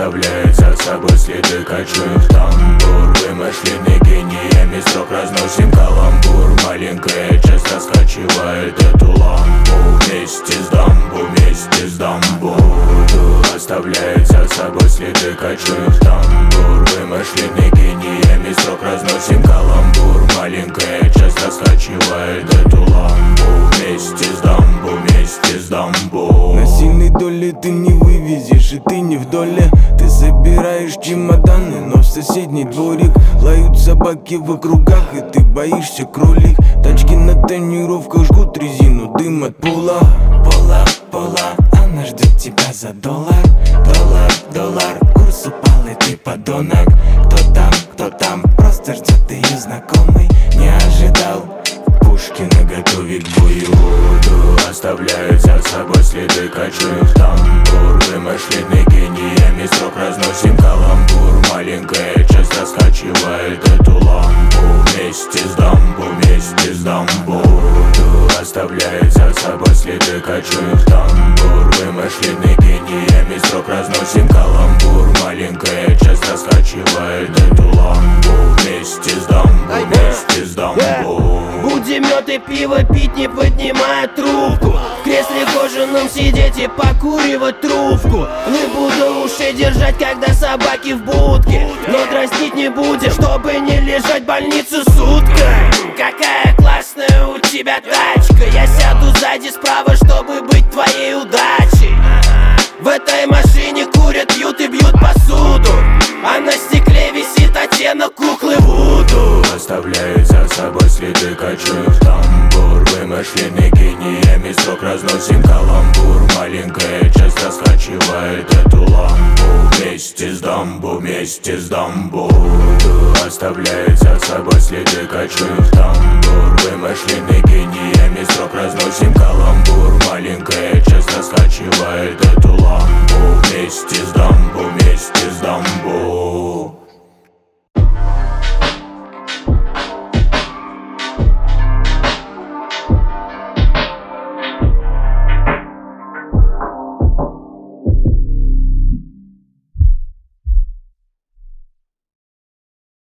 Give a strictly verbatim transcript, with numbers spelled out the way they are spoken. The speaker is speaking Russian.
оставляет за собой следы, качаем в тамбур. Вымышленный гениями строк разносим каламбур. Маленькая часть раскачивает эту лампу. Вместе с дамбу, вместе с дамбу. Оставляет за собой следы, качаем в тамбур. Вымышленный гениями строк разносим каламбур. Маленькая часть раскачивает эту лампу. Вместе с дамбу, вместе с дамбу. На сильной доле ты не вывезешь, и ты не в доле. Ты собираешь чемоданы, но в соседний дворик лают собаки в округах, и ты боишься кролик. Тачки на тонировках жгут резину, дым от пола. Пола, пола, она ждет тебя за доллар. Доллар, доллар, курс упал, и ты подонок. Кто там, кто там, просто ждет ее знакомый. Не ожидал, пушки наготове к бою. Оставляют за собой следы, качаем в тамбур. Вымышленный гениями строк разносим каламбур. Маленькая часть раскачивает эту лампу. Вместе с дамбу, вместе с дамбу. Оставляет за собой следы, качаем в тамбур. Вымышленный гениями строк разносим каламбур. Маленькая часть раскачивает эту лампу. Вместе с дамбу, вместе с дамбу. Будем мед и пиво пить, не поднимая трубку. В кресле кожаном сидеть и покуривать трубку. Не буду уши держать, когда собаки в будке. Но дразнить не будем, чтобы не лежать в больнице суткой. Какая классная у тебя тачка. Я сяду сзади справа, чтобы быть твоей удачей. В этой машине курят, пьют и бьют посуду. А на стекле висит оттенок куклы Вуду. Оставляет за собой следы, качаем в тамбур. Вымышленный гениями строк разносим каламбур. Маленькая часть раскачивает эту лампу. Вместе с дамбу, вместе с дамбу. Оставляет за собой следы, качаем в тамбур. Вымышленный гениями строк разносим каламбур. Маленькая часть раскачивает эту лампу. Вместе с